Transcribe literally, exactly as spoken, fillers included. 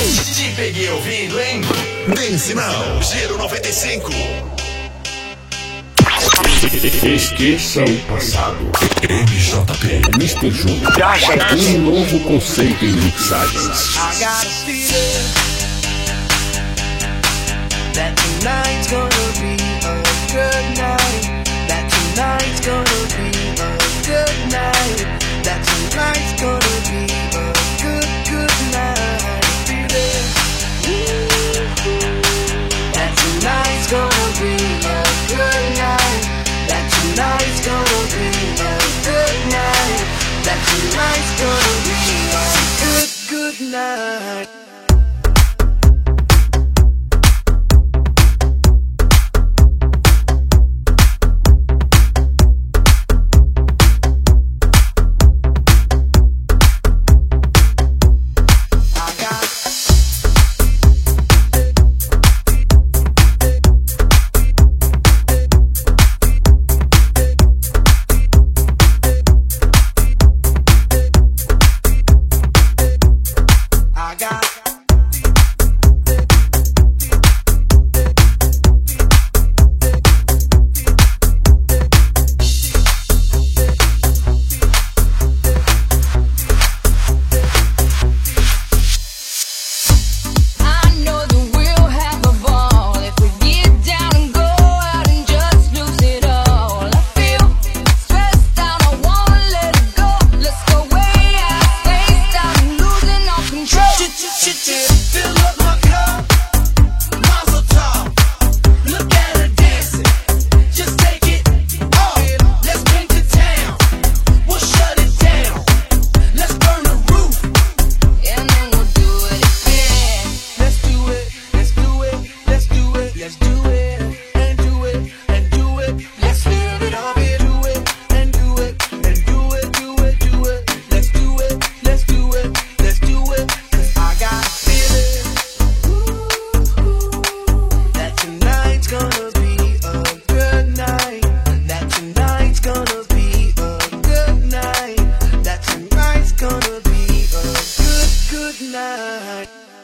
Te peguei ouvindo, hein? Dance Now, Giro noventa e cinco. Esqueça o passado. M J P, mister Júnior traz um novo conceito em mixagens. I got a feeling that tonight's gonna be a good night. That tonight's gonna be a good night. That tonight's gonna be a good, good night. Feeling that tonight's gonna be a good night. That tonight's gonna be a good night. That tonight's gonna be a good, good night. Gonna be a good, good night.